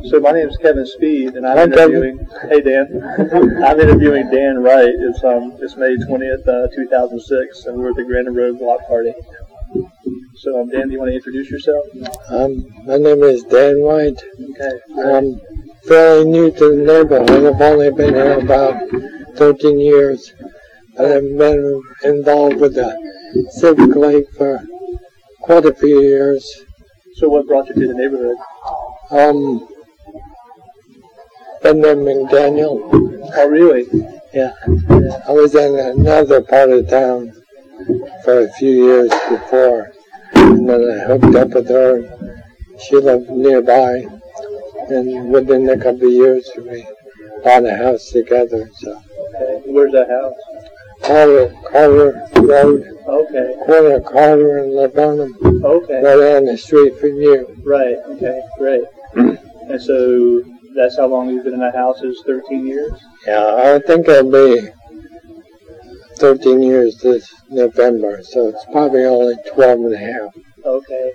So my name is Kevin Speed, and I'm interviewing. Hey Dan, I'm interviewing Dan Wright. It's May 20th, 2006, and we're at the Grandin Road Block Party. So Dan, do you want to introduce yourself? My name is Dan Wright. Okay. I'm fairly new to the neighborhood. I've only been here about 13 years. But I've been involved with the Civic League for quite a few years. So what brought you to the neighborhood? Ben McDaniel. Oh, really? Yeah. I was in another part of town for a few years before, and then I hooked up with her. She lived nearby, and within a couple of years we bought a house together. So. Okay. Where's that house? Carter Road. Okay. Corner Carter and Laburnum. Okay. Right down the street from you. Right. Okay. Great. And so that's how long you've been in that house? Is 13 years? Yeah, I think it'll be 13 years this November, so it's probably only 12 and a half. Okay.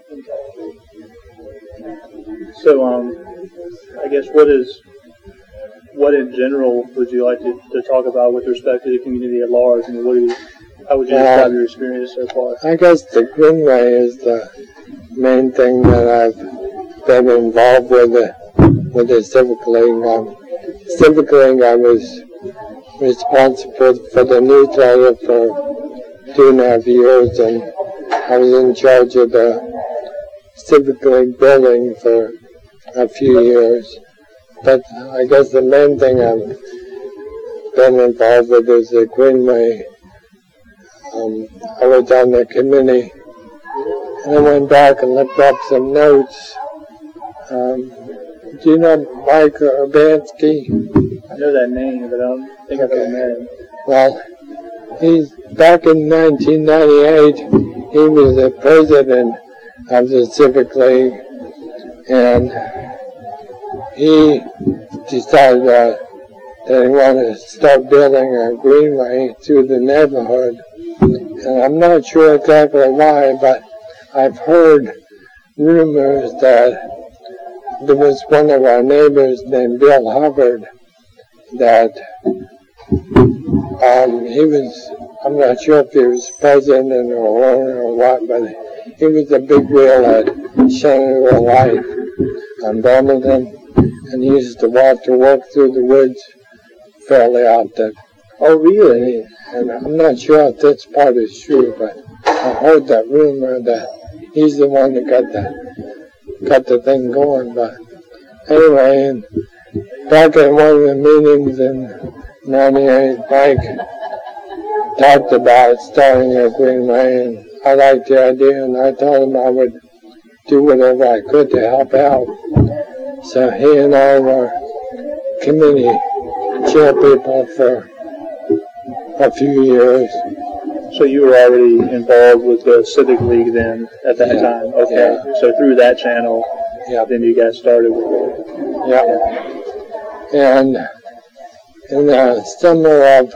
So, I guess what in general would you like to talk about with respect to the community at large? I mean, how would you describe your experience so far? I guess the Greenway is the main thing that I've been involved with the Civic League. Civic League, I was responsible for the newsletter for 2.5 years, and I was in charge of the Civic League building for a few years. But I guess the main thing I've been involved with is the Greenway. I was on the committee, and I went back and looked up some notes. Do you know Mike Urbanski? I know that name, but I don't think I've ever met him. Well, he's back in 1998. He was the president of the Civic League, and he decided that he wanted to start building a greenway through the neighborhood. And I'm not sure exactly why, but I've heard rumors that there was one of our neighbors named Bill Hubbard that I'm not sure if he was president or owner or what, but he was a big wheel at Shenandoah Life on Bremerton, and he used to walk to work through the woods fairly often. Oh, really? And I'm not sure if this part is true, but I heard that rumor that he's the one that got the thing going. But anyway, back in one of the meetings in '98, Mike talked about starting a greenway, and I liked the idea, and I told him I would do whatever I could to help out. So he and I were committee chairpeople for a few years. So you were already involved with the Civic League then at that time? Okay. Yeah. So through that channel, then you got started with it? Yeah. And in the summer of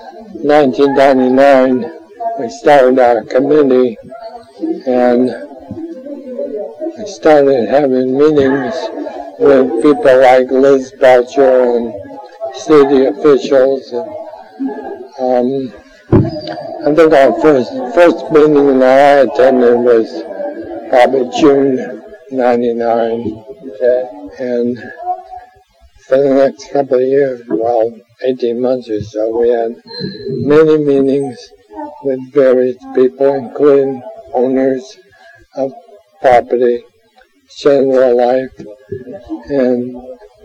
1999, we started our committee, and we started having meetings with people like Liz Belcher and city officials. And I think our first meeting that I attended was probably June '99. Okay. And for the next couple of years, 18 months or so, we had many meetings with various people, including owners of property, Shenandoah Life, and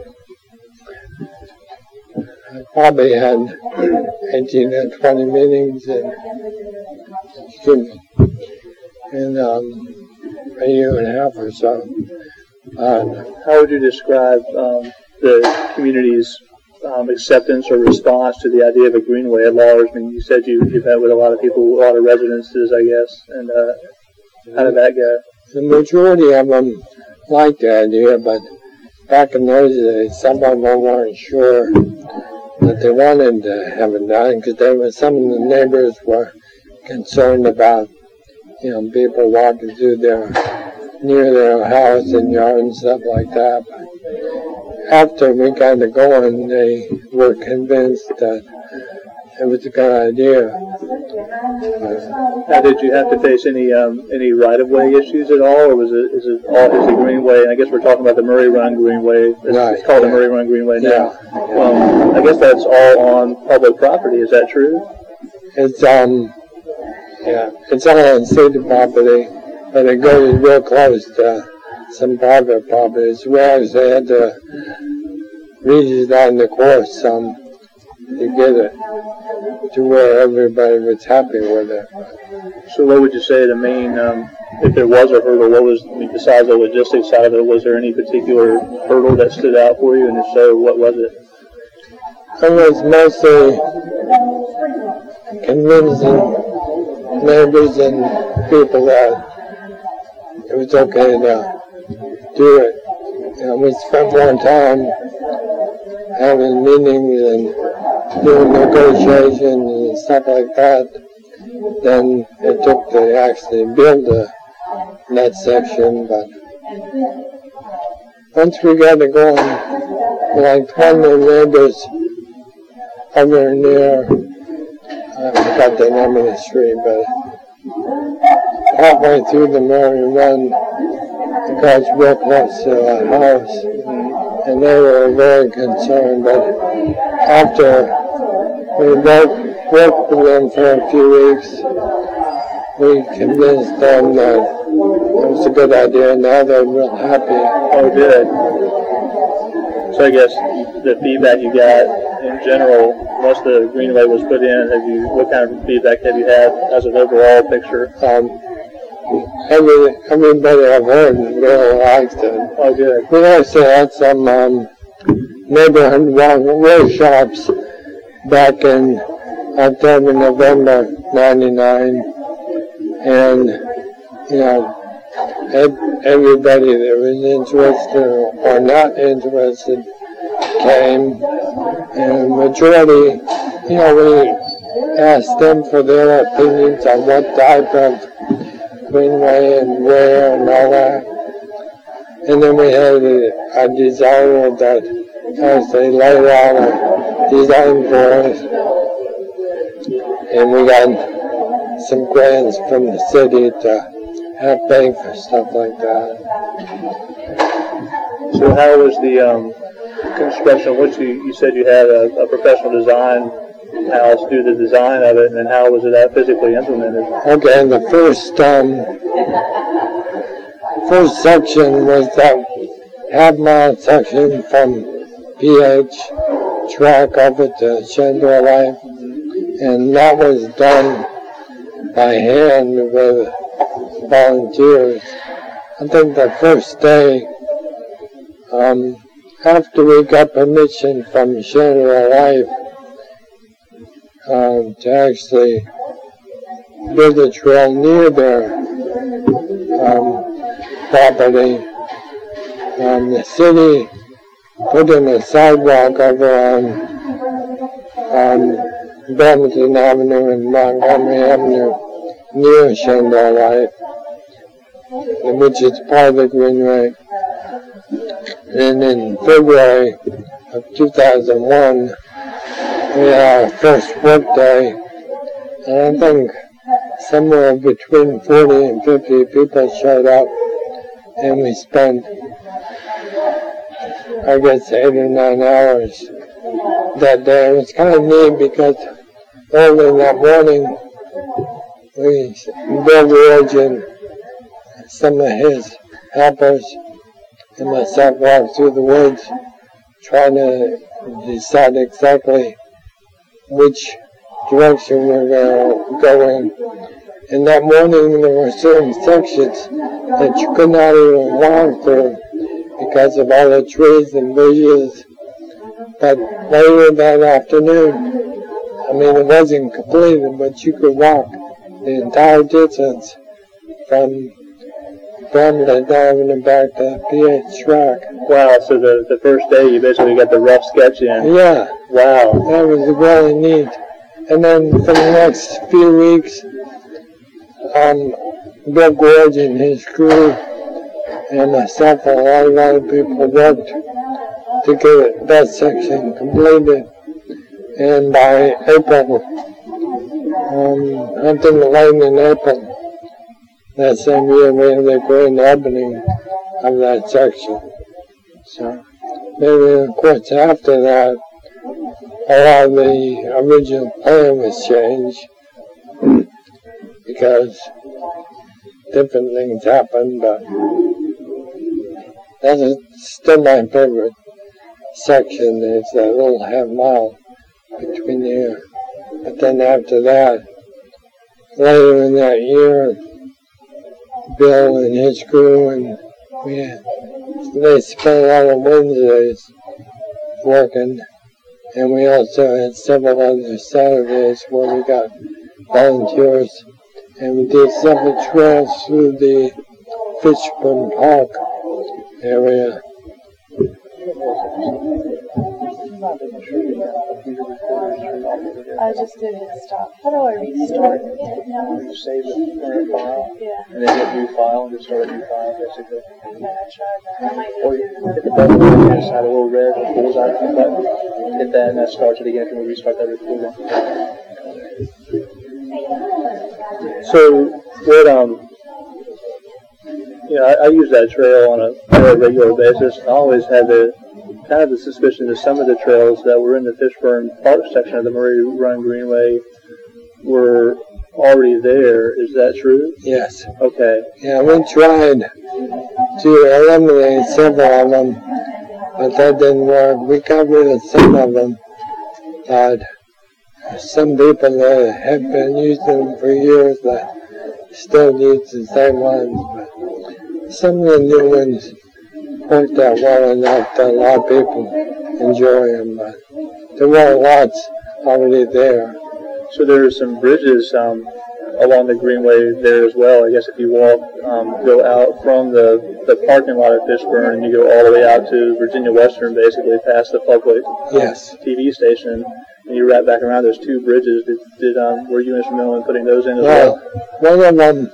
I probably had 18 or 20 meetings in a year and a half or so. How would you describe the community's acceptance or response to the idea of a greenway at large? I mean, you said you've met with a lot of people, a lot of residences, I guess, and how did that go? The majority of them liked the idea, but back in those days, some of them weren't sure that they wanted to have it done, because some of the neighbors were concerned about, people walking through their near their house and yard and stuff like that. But after we got it going, they were convinced that it was a good idea. Now, did you have to face any right-of-way issues at all, or is it all the Greenway? And I guess we're talking about the Murray Run Greenway. It's called the Murray Run Greenway now. Yeah. I guess that's all on public property. Is that true? It's it's all on city property, but it goes real close to some private property as well. As they had to redesign the course some to get it to where everybody was happy with it. So what would you say the main, if there was a hurdle, what was, besides the logistics side of it, was there any particular hurdle that stood out for you, and if so, what was it? It was mostly convincing neighbors and people that it was okay to do it. We spent more time having meetings and doing negotiations and stuff like that than it took to actually build that section. But once we got it going, like one of the neighbors over near, I forgot the name of the street, but halfway through the Murray Run, the guys real close to our house, and they were very concerned. But after we worked with them for a few weeks, we convinced them that it was a good idea, and now they're real happy. Oh, good. So I guess the feedback you got in general, once the Greenway was put in, what kind of feedback have you had as an overall picture? Everybody I've heard really liked it. Oh, good. We also had some neighborhood workshops back in October, November '99, and everybody that was interested or not interested came, and majority, we asked them for their opinions on what type of Greenway and where and all that. And then we had a designer that actually laid out a design for us, and we got some grants from the city to help pay for stuff like that. So how was the construction? You said you had a professional design house do the design of it, and then how was it physically implemented? Okay, the first section was that half-mile section from PH track over to Shenandoah Life, and that was done by hand with volunteers. I think the first day, after we got permission from Shenandoah Life to actually build a trail near their property, the city put in a sidewalk over on Bremerton Avenue and Montgomery Avenue near Shenandoah Life, which is part of the Greenway. And in February of 2001, we had our first work day, and I think somewhere between 40 and 50 people showed up, and we spent, I guess, 8 or 9 hours that day. It was kind of neat because early that morning, Bill Ridge and some of his helpers and myself walked through the woods trying to decide exactly which direction we were going to go in. And that morning there were certain sections that you could not even walk through because of all the trees and bushes. But later that afternoon, it wasn't completed, but you could walk the entire distance from Bremerton Avenue back to PH track. Wow, so the first day you basically got the rough sketch in. Yeah. Wow. That was really neat. And then for the next few weeks, Bill Gorge and his crew and myself and a lot of people worked to get that section completed. And by April, I think late in April, that same year we had the grand opening of that section. So, maybe of course after that, a lot of the original plan was changed because different things happened, but that's still my favorite section, is that little half mile between there. But then after that, later in that year, Bill and his crew and they spent a lot of Wednesdays working, and we also had several other Saturdays where we got volunteers, and we did several trails through the Fishburne Park area. I just did hit stop. How do I restart? You save the current file, Yeah. and then hit new file, and just start a new file, basically. Okay, I tried that. I might Or do you it. hit the button on the other side, a little red bullseye button. Hit that, and that starts it again if you want to restart that recording. So, what, I use that trail on a fairly regular basis. I always had kind of the suspicion that some of the trails that were in the Fishburne Park section of the Murray Run Greenway were already there. Is that true? Yes. Okay. Yeah, we tried to eliminate several of them, but that didn't work. We got rid of some of them, but some people that have been using them for years that still use the same ones. But some of the new ones worked out well enough that a lot of people enjoy them, but there were lots already there. So there are some bridges along the Greenway there as well. I guess if you walk, go out from the parking lot at Fishburne and you go all the way out to Virginia Western, basically past the public Yes. TV station, and you wrap back around. There's two bridges. Were you instrumental in putting those in as well? One of them,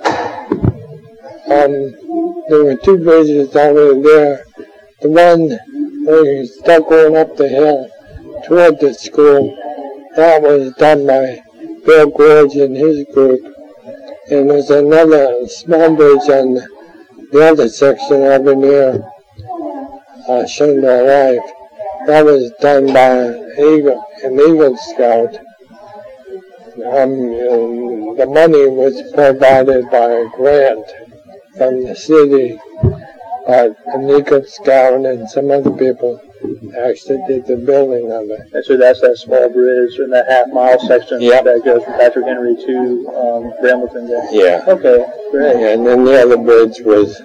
there were two bridges already there. The one where you start going up the hill toward the school, that was done by Bill Gorge and his group. And there's another small bridge on the other section over near Shenandoah Life. That was done by an Eagle Scout. And the money was provided by a grant from the city, but an Eagle Scout and some other people actually did the building of it. And so that's that small bridge in that half-mile section Yep. that goes from Patrick Henry to Brambleton there. Yeah. Okay, great. And then the other bridge was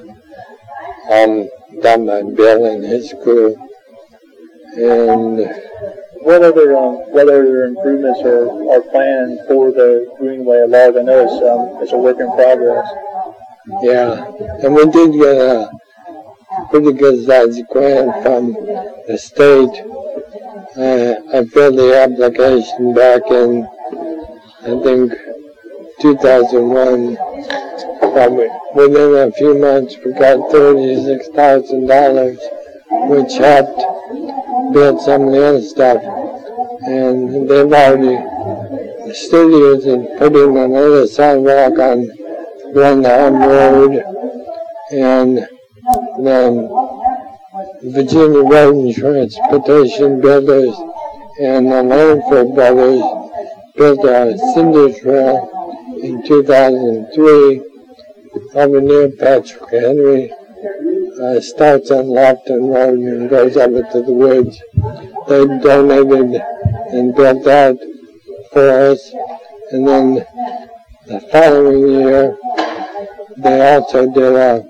done by Bill and his crew. And What other improvements are planned for the Greenway at large? I know it's a work in progress. yeah, and we did get a pretty good sized grant from the state. I filled the application back in, I think, 2001. But within a few months, we got $36,000, which helped build some of the other stuff. And they've already, the studios have put in another sidewalk on Glenholm Road, and then Virginia Road and Transportation Builders and the Langford Brothers built a cinder trail in 2003 over near Patrick Henry. Starts on Lofton Road and goes over to the woods. They donated and built that for us. And then the following year, they also did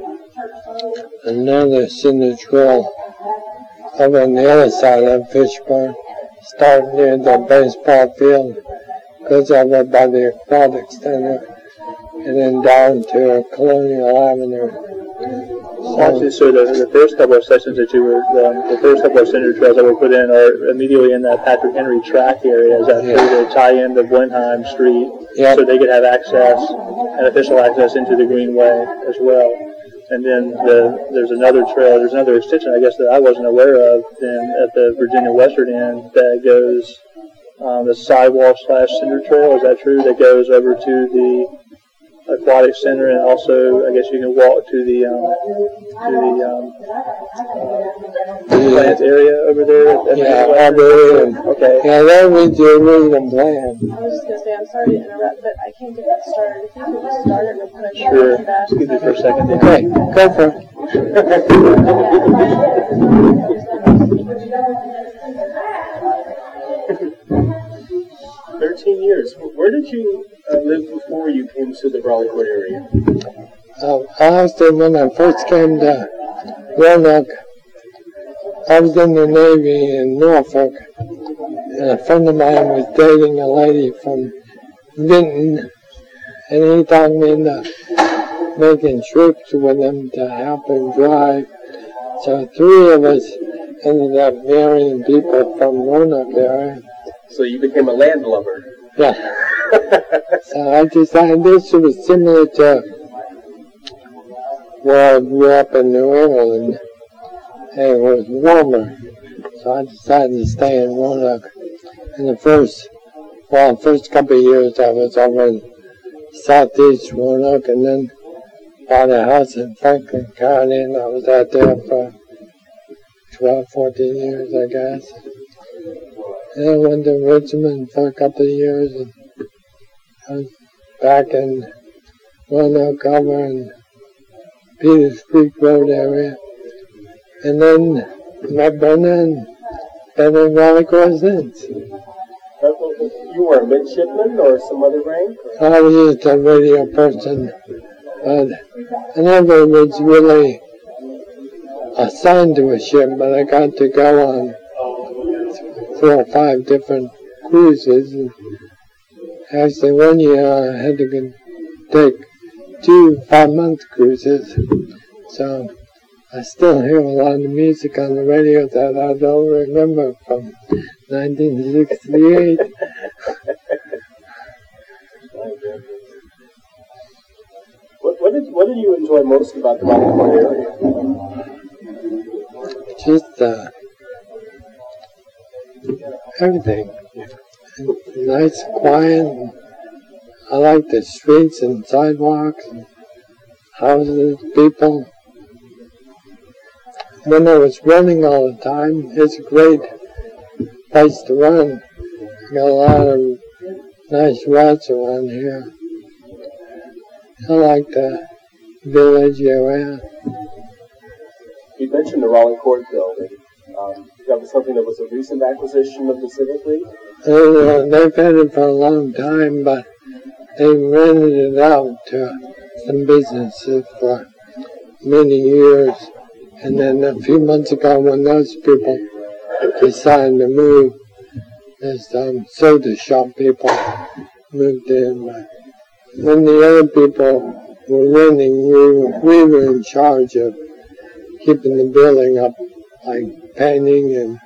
another cinder trail over on the other side of Fishburne, starting near the baseball field, goes over by the aquatic center, and then down to Colonial Avenue. Actually, so the first couple of sections that the first couple of cinder trails that were put in are immediately in that Patrick Henry track area. Is that Yeah. to tie into Blenheim Street, Yep. so they could have access and official access into the Greenway as well. And then there's another trail, there's another extension, I guess, that I wasn't aware of then at the Virginia Western end that goes, the sidewalk / cinder trail, is that true? That goes over to the aquatic center, and also, I guess you can walk to the plant area over there. Okay. Yeah, that was the original plan. I was just going to say, I'm sorry to interrupt, but I can't get that started. If you could just start it real quick. Sure. Excuse me for a second. Okay, go for it. 13 years. Where did you live before you came to the Raleigh Court area? Austin, when I first came to Roanoke, I was in the Navy in Norfolk, and a friend of mine was dating a lady from Vinton, and he talked me into making trips with him to help him drive. So 3 of us ended up marrying people from Roanoke area. So you became a landlubber. Yeah. So I decided this was similar to where I grew up in New England, and it was warmer. So I decided to stay in Roanoke. In the first couple of years I was over in southeast Roanoke, and then bought a house in Franklin County, and I was out there for 12, 14 years, I guess. And I went to Richmond for a couple of years, and I was back in Roanoke over in Peters Creek Road area. And then met Brenna and been in Raleigh Court since. You were a midshipman or some other rank? I was just a radio person, but I never was really assigned to a ship, but I got to go on 4 or 5 different cruises. And actually, one year I had to take 2 5-month cruises. So I still hear a lot of music on the radio that I don't remember from 1968. What did you enjoy most about the Raleigh Court area? Just everything. Nice, quiet. I like the streets and sidewalks and houses, people. When I was running all the time, it's a great place to run. Got a lot of nice routes around here. I like the village area. You mentioned the Raleigh Court building. That was something that was a recent acquisition of the Civic League? They've had it for a long time, but they rented it out to some businesses for many years. And then a few months ago, when those people decided to move, there's soda shop people moved in. But when the other people were renting, we were in charge of keeping the building up, like painting and,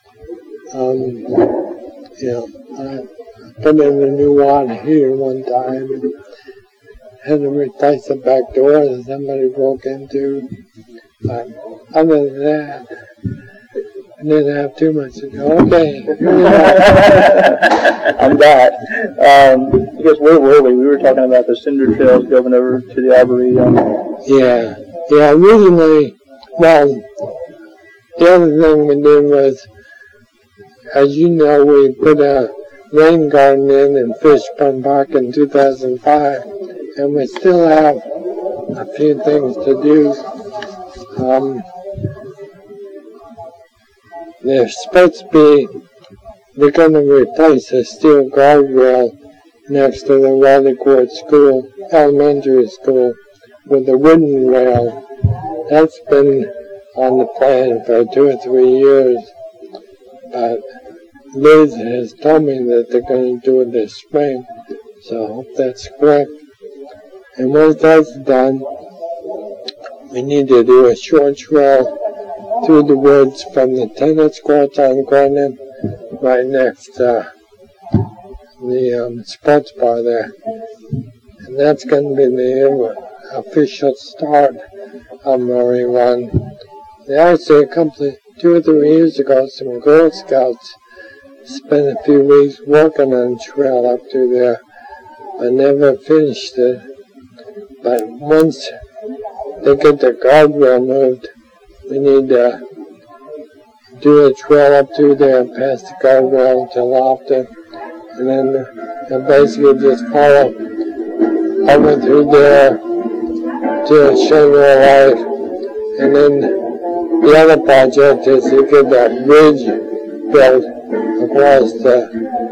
I put in a new water heater one time and had to replace the back door that somebody broke into. But other than that, I didn't have too much to go. Okay. I'm back. I guess where were we? We were talking about the cinder trails going over to the Arbory. Yeah, originally, well, the other thing we did was, as you know, we put a rain garden in Fishburne Park in 2005, and we still have a few things to do. They're going to replace a steel guardrail next to the Raleigh Court School, elementary school, with a wooden rail. That's been on the plan for 2 or 3 years, but Liz has told me that they're going to do it this spring, so I hope that's correct. And once that's done, we need to do a short trail through the woods from the tennis courts on Granite, right next to the sports bar there. And that's going to be the official start Murray one. Actually, 2 or 3 years ago, some Girl Scouts spent a few weeks working on the trail up through there. I never finished it, but once they get the guardrail moved, we need to do a trail up through there and pass the guardrail to Lofton, and then basically just follow over through there to Sugar Life, and then the other project is to get that bridge built across the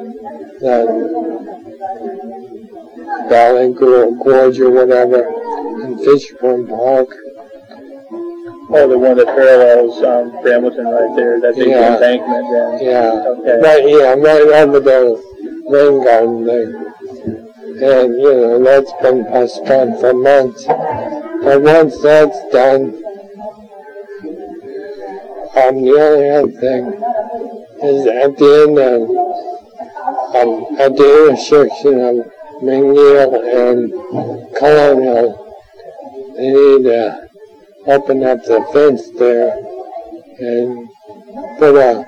Valley Gorge or whatever in Fishburne Park. Oh, the one that parallels Hamilton right there, that big embankment then. Yeah. Okay. Right over the rain garden there. And, that's been postponed for months. But once that's done, the only other thing is at the end of, at the intersection of McNeil and Colonial, they need to open up the fence there and put a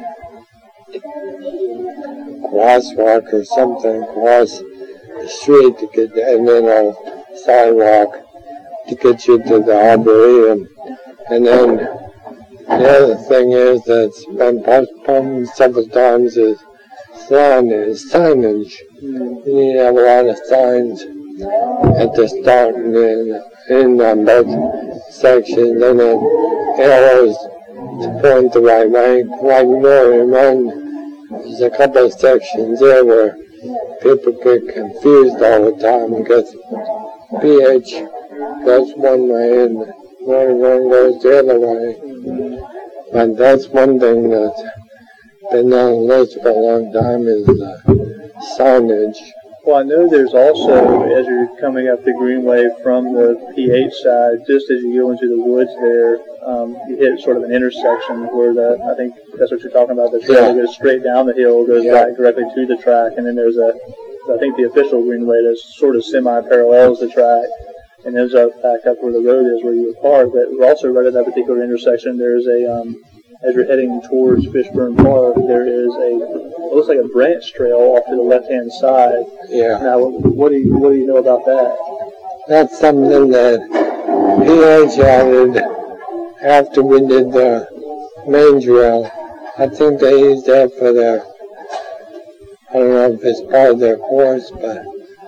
crosswalk or something across the street to get, and then a sidewalk to get you to the Arboretum. And then the other thing is that's been postponed several times is signage. You need to have a lot of signs at the start and then in both sections, and then arrows to point the right way. Like there's a couple of sections there where people get confused all the time because PH goes one way and one goes the other way. But that's one thing that's been on the list for a long time is signage. Well, I know there's also, as you're coming up the Greenway from the PH side, just as you go into the woods there, you hit sort of an intersection where I think that's what you're talking about, the trail goes straight down the hill, goes right directly to the track, and then there's I think the official Greenway that sort of semi-parallels the track and ends up back up where the road is where you would park. But also right at that particular intersection, there's as you're heading towards Fishburne Park, there is it looks like a branch trail off to the left-hand side. Yeah. Now, what do you know about that? That's something that PH added after we did the main trail. I think they used that for I don't know if it's part of their course, but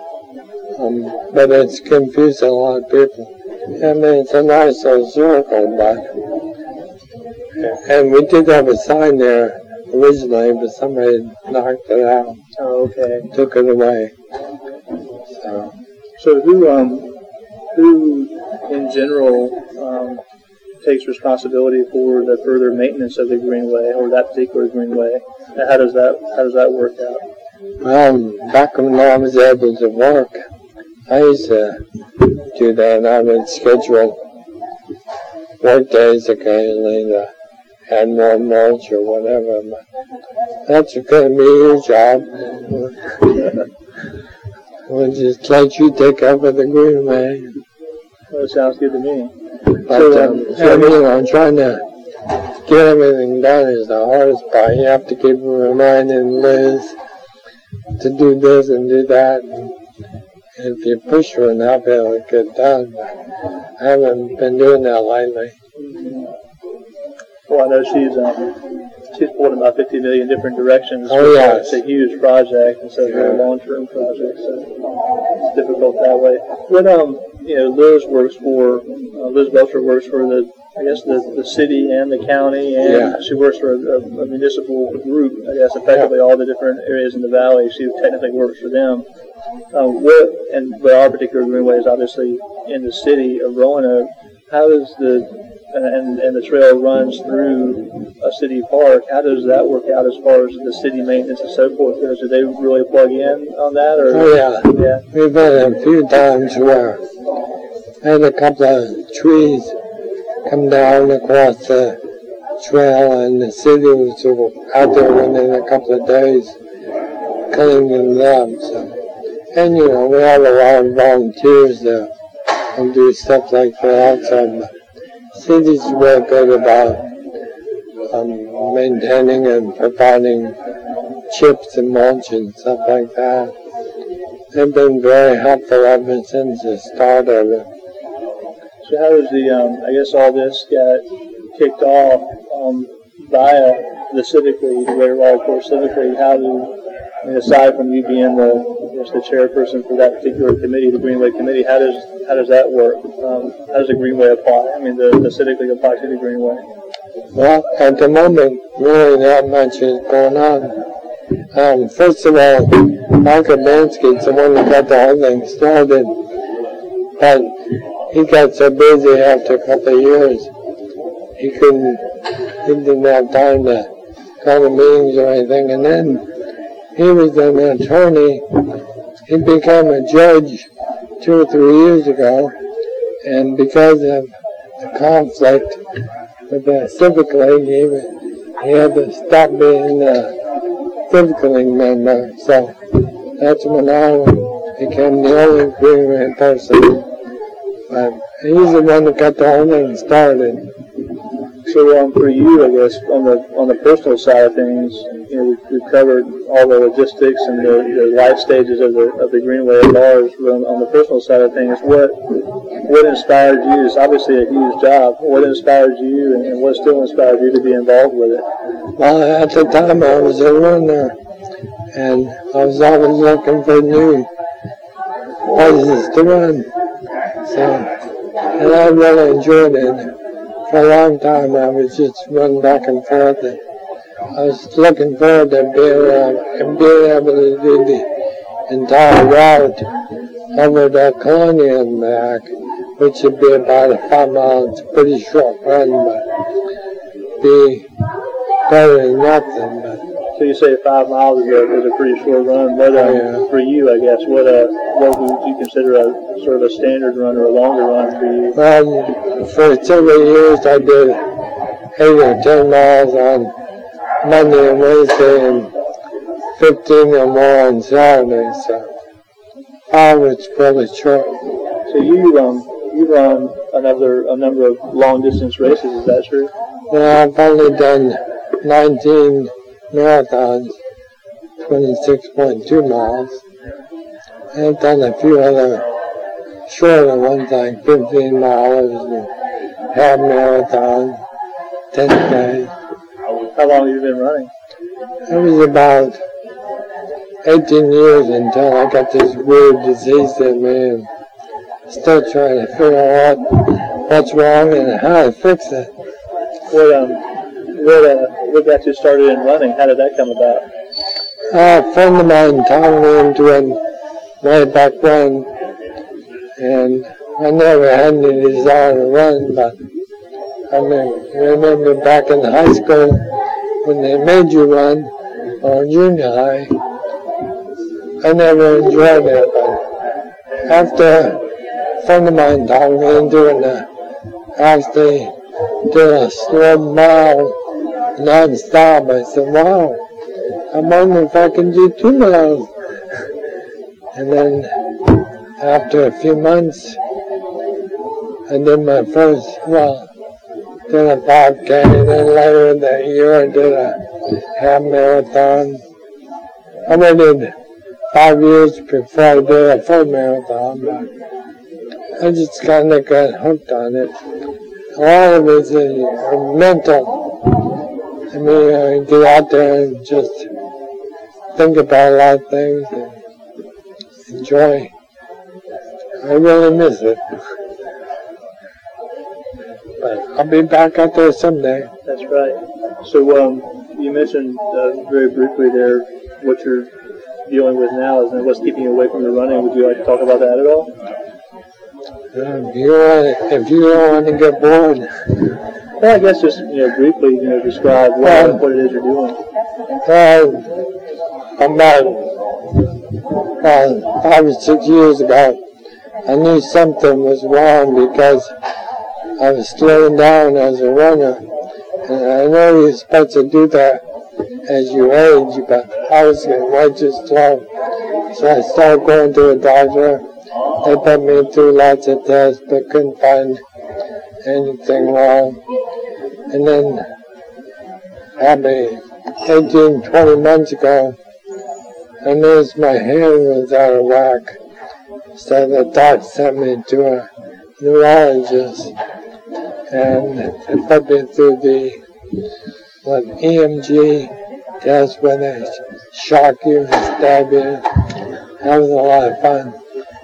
it's confused a lot of people. I mean, it's a nice little circle, and we did have a sign there originally, but somebody knocked it out. Oh, okay. Took it away. So who in general takes responsibility for the further maintenance of the Greenway or that particular Greenway? And how does that work out? Well, back when I was able to work, I used to do that. I would schedule work days occasionally to add more mulch or whatever. But that's going to be your job. We'll just let you take over the Greenway. Well, that sounds good to me. But trying to get everything done is the hardest part. You have to keep reminding Liz to do this and do that. And if you push her enough, it'll get done. But I haven't been doing that lately. Well, I know she's pulled in about 50 million different directions. Oh, yeah. It's a huge project, and so it's a long-term project, so it's difficult that way. What Liz Belcher works for the city and the county, and she works for a municipal group. I guess effectively all the different areas in the valley. She technically works for them. But our particular Greenway is obviously in the city of Roanoke. How does and the trail runs through a city park? How does that work out as far as the city maintenance and so forth? Do they really plug in on that? Or? Oh, yeah. We've had a few times where I had a couple of trees come down across the trail, and the city was out there within a couple of days cutting them up. So. And, we have a lot of volunteers that do stuff like that. So cities were good about maintaining and providing chips and mulch and stuff like that. They've been very helpful ever since the start of it. So how does I guess all this got kicked off via the Civically, the Greater Raleigh Court Civically. How do, aside from you being the chairperson for that particular committee, the Greenway Committee, how does that work? How does the Greenway apply? the Civically apply to the Greenway? Well, at the moment, really not much is going on. First of all, Mark Urbanski's the one that got the whole thing started, but he got so busy after a couple of years, he didn't have time to go to meetings or anything, and then he was an attorney. He became a judge 2 or 3 years ago, and because of the conflict with the Civic League, he had to stop being a Civic League member. So that's when I became the only Greenway person. But he's the one that got the whole thing started. So for you, I guess, on the personal side of things, we've covered all the logistics and the life stages of the Greenway at large. On the personal side of things, what inspired you? It's obviously a huge job. What inspired you, and what still inspired you to be involved with it? Well, at the time I was a runner, and I was always looking for new places to run. So, and I really enjoyed it. For a long time, I was just running back and forth. And I was looking forward to being able to do the entire route over to Colonia and back, which would be about a 5 mile. It's a pretty short run, but be better than nothing. But so you say 5 miles is a pretty short run. But for you, I guess, what would you consider a sort of a standard run or a longer run for you? For several years, I did 8 or 10 miles on Monday and Wednesday, and 15 or more on Saturday. So I was fairly short. So you run a number of long distance races. Is that true? Well, I've only done 19 marathons, 26.2 miles. I've done a few other shorter ones, like 15 miles and half marathon, 10K. How long have you been running? It was about 18 years until I got this weird disease in me, and still trying to figure out what's wrong and how to fix it. What got you started in running? How did that come about? A friend of mine talked me into it way back when, and I never had any desire to run, but I remember back in high school when they made you run, or junior high, I never enjoyed it, but after a friend of mine talked me into it, actually did a slow mile non-stop. I said, wow, I wonder if I can do 2 miles. And then after a few months, I did my first, did a 5K, and then later that year I did a half marathon. I waited 5 years before I did a full marathon, but I just kind of got hooked on it. A lot of it is mental. I get out there and just think about a lot of things and enjoy. I really miss it. But I'll be back out there someday. That's right. So you mentioned very briefly there what you're dealing with now and what's keeping you away from the running. Would you like to talk about that at all? If you don't want to get bored. Well, I guess just briefly describe what it is you're doing. About 5 or 6 years ago, I knew something was wrong because I was slowing down as a runner. And I know you're supposed to do that as you age, but I was getting way too slow. So I started going to a doctor. They put me through lots of tests, but couldn't find anything wrong. And then probably 18, 20 months ago, I noticed my hand was out of whack. So the doc sent me to a neurologist, and they put me through the EMG test where they shock you and stab you. That was a lot of fun.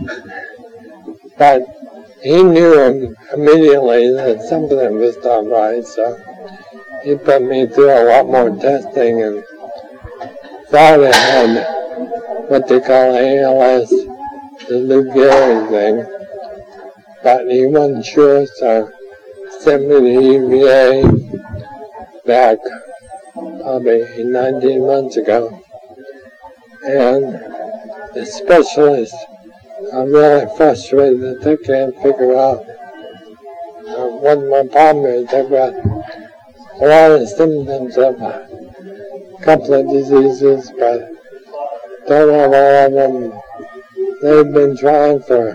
But he knew immediately that something was not right, so he put me through a lot more testing and thought I had what they call ALS, the Lou Gehrig thing, but he wasn't sure, so sent me to UVA back probably 19 months ago. And the specialists are really frustrated that they can't figure out what my problem is. They've got a lot of symptoms of a couple of diseases, but don't have all of them. They've been trying for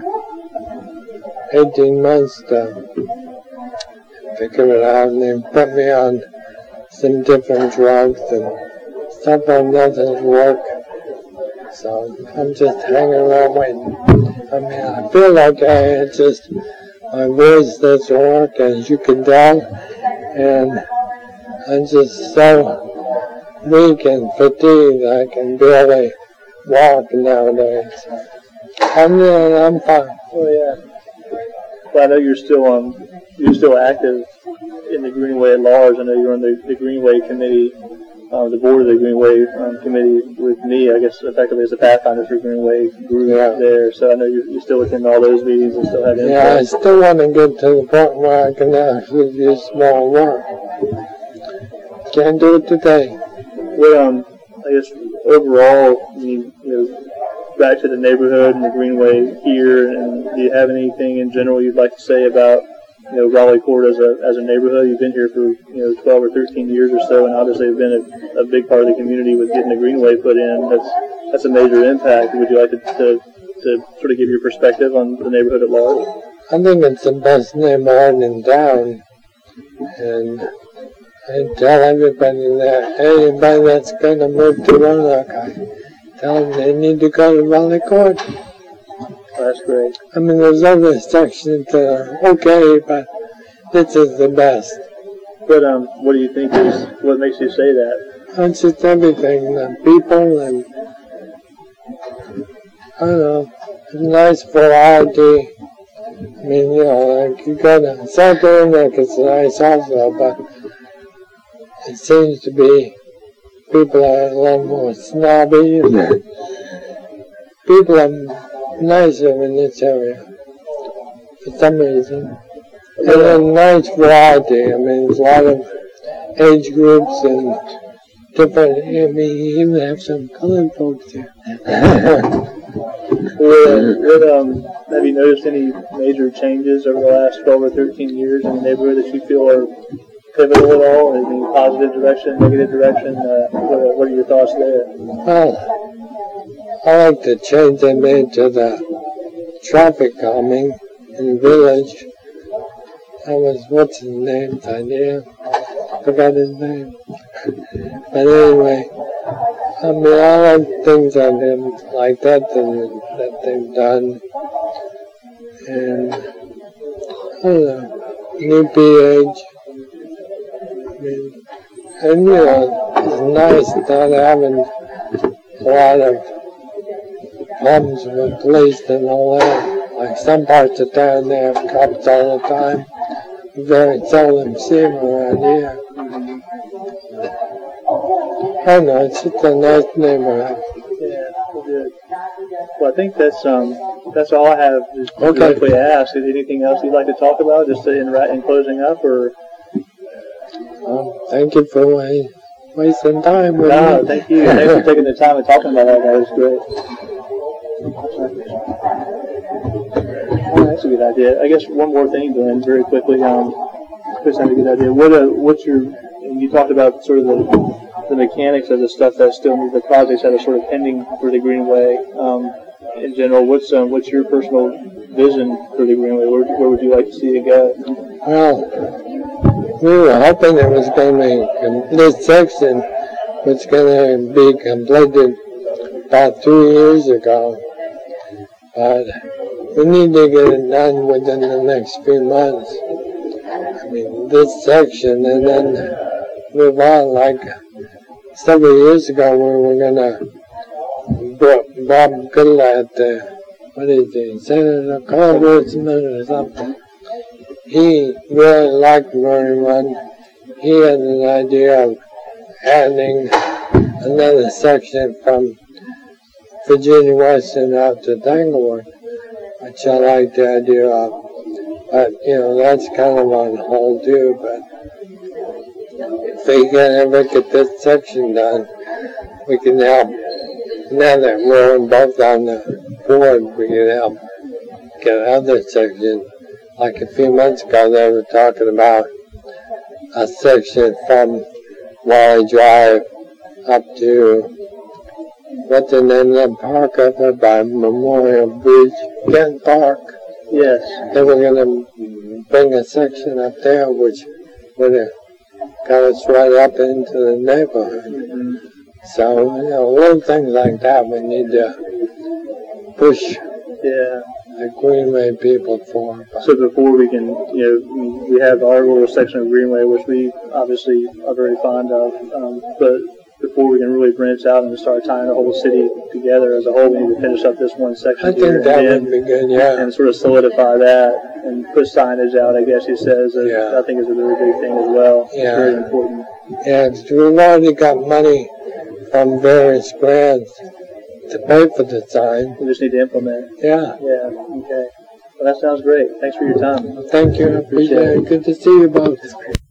18 months to figure it out, and they've put me on some different drugs, and stuff doesn't work. So I'm just hanging around waiting. I mean, I feel like my voice doesn't work, as you can tell, and I'm just so weak and fatigued I can barely walk nowadays. I'm fine. Oh yeah. Well, I know you're still active in the Greenway at large. I know you're on the Greenway committee, the board of the Greenway committee with me, I guess, effectively as a pathfinder for Greenway group there. So I know you still attend all those meetings and still have input. Yeah, I still want to get to the point where I can actually do small work. Can't do it today. Well, I guess overall, back to the neighborhood and the Greenway here, and do you have anything in general you'd like to say about Raleigh Court as a neighborhood? You've been here for 12 or 13 years or so, and obviously have been a big part of the community with getting the Greenway put in. That's a major impact. Would you like to sort of give your perspective on the neighborhood at large? I think it's the best neighborhood in town, and I tell everybody that's going to move to Roanoke, I tell them they need to go to Raleigh Court. That's great. I mean, there's other sections that are okay, but this is the best. But what do you think what makes you say that? It's just everything, the people, and I don't know, it's nice variety. I mean, like you go to South Roanoke, it's nice also, but it seems to be people are a lot more snobby, and people are nicer in this area for some reason. And a nice variety. I mean, there's a lot of age groups and different. I mean, you even have some colored folks here. Have you noticed any major changes over the last 12 or 13 years in the neighborhood that you feel are pivotal at all? Any positive direction, negative direction? What are your thoughts there? Well, I like the change they made to the traffic calming in the village. That was, what's his name's idea? Forgot his name. But anyway, I mean, I like things like that they've done. And, I don't know, new PH. I mean, and it's nice not having a lot of problems with police and all that. Like some parts of town, they have cops all the time. You very seldom see them around here. I don't know, it's just a nice neighborhood. Yeah, good. Well, I think that's all I have to directly ask. Is anything else you'd like to talk about, just in closing up, or? Thank you for wasting time with me. No, thank you. Thanks for taking the time and talking about that. That was great. Well, that's a good idea. I guess one more thing, Glenn, very quickly. Chris had a good idea. You talked about sort of the mechanics of the stuff that still need the projects that are sort of pending for the Greenway. In general, what's your personal vision for the Greenway? Where would you like to see it go? Well, we were hoping it was going to, this section was going to be completed about 2 years ago. But we need to get it done within the next few months. I mean, this section, and then move on. Like several years ago, we were going to, Bob Goodlatte, what is he, Senator Congressman or something. He really liked Murray Run. He had an idea of adding another section from Virginia Western out to Tanglewood, which I like the idea of. But, you know, that's kind of on hold too. But if we can ever get this section done, we can help. Now that we're both on the board, we can help get other sections. Like a few months ago, they were talking about a section from Wally Drive up to, what's the name of the park up there by Memorial Bridge, Kent Park. Yes. They were going to bring a section up there which would have got us right up into the neighborhood. Mm-hmm. So, you know, little things like that we need to push the Greenway people for. So before we can, you know, we have our little section of Greenway, which we obviously are very fond of, but before we can really branch out and start tying the whole city together as a whole, we need to finish up this one section. I think that would be good, yeah. And sort of solidify that and put signage out, I guess he says. I think is a very big thing as well. Yeah. It's very important. Yeah, we've already got money from various grants to pay for the sign. We just need to implement. Yeah. Yeah, okay. Well, that sounds great. Thanks for your time. Thank you. I appreciate it. Good to see you both.